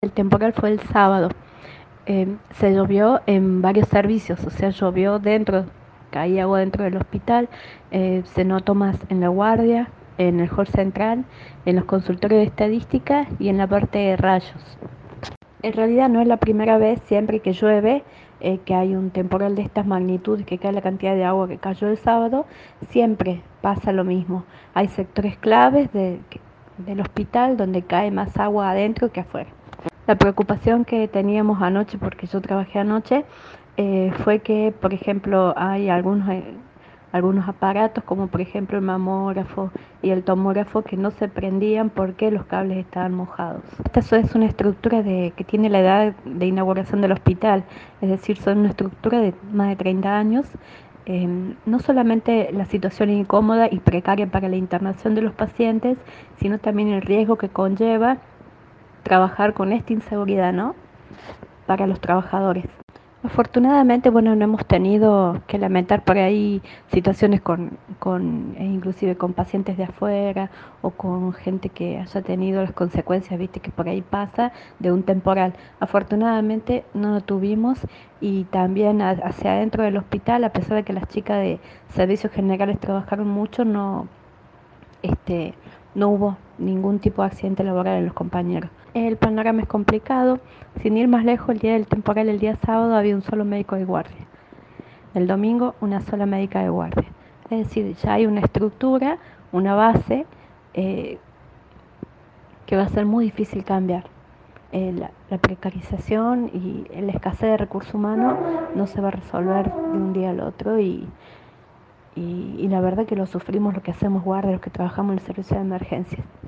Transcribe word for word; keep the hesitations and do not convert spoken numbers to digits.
El temporal fue el sábado. Eh, se llovió en varios servicios, o sea, llovió dentro, caía agua dentro del hospital, eh, se notó más en la guardia, en el hall central, en los consultorios de estadística y en la parte de rayos. En realidad no es la primera vez, siempre que llueve, eh, que hay un temporal de estas magnitudes, que cae la cantidad de agua que cayó el sábado, siempre pasa lo mismo. Hay sectores claves de, del hospital donde cae más agua adentro que afuera. La preocupación que teníamos anoche, porque yo trabajé anoche, eh, fue que, por ejemplo, hay algunos, eh, algunos aparatos, como por ejemplo el mamógrafo y el tomógrafo, que no se prendían porque los cables estaban mojados. Esta es una estructura de, que tiene la edad de inauguración del hospital, es decir, son una estructura de más de treinta años. Eh, no solamente la situación incómoda y precaria para la internación de los pacientes, sino también el riesgo que conlleva trabajar con esta inseguridad, ¿no? Para los trabajadores. Afortunadamente, bueno, no hemos tenido que lamentar por ahí situaciones con, con e inclusive con pacientes de afuera o con gente que haya tenido las consecuencias, viste, que por ahí pasa de un temporal. Afortunadamente no lo tuvimos y también hacia adentro del hospital, a pesar de que las chicas de servicios generales trabajaron mucho, no, este, no hubo ningún tipo de accidente laboral en los compañeros. El panorama es complicado. Sin ir más lejos, el día del temporal, el día sábado, había un solo médico de guardia. El domingo, una sola médica de guardia. Es decir, ya hay una estructura, una base, eh, que va a ser muy difícil cambiar. Eh, la, la precarización y la escasez de recursos humanos no se va a resolver de un día al otro y, y, y la verdad que lo sufrimos los que hacemos guardia, los que trabajamos en el servicio de emergencia.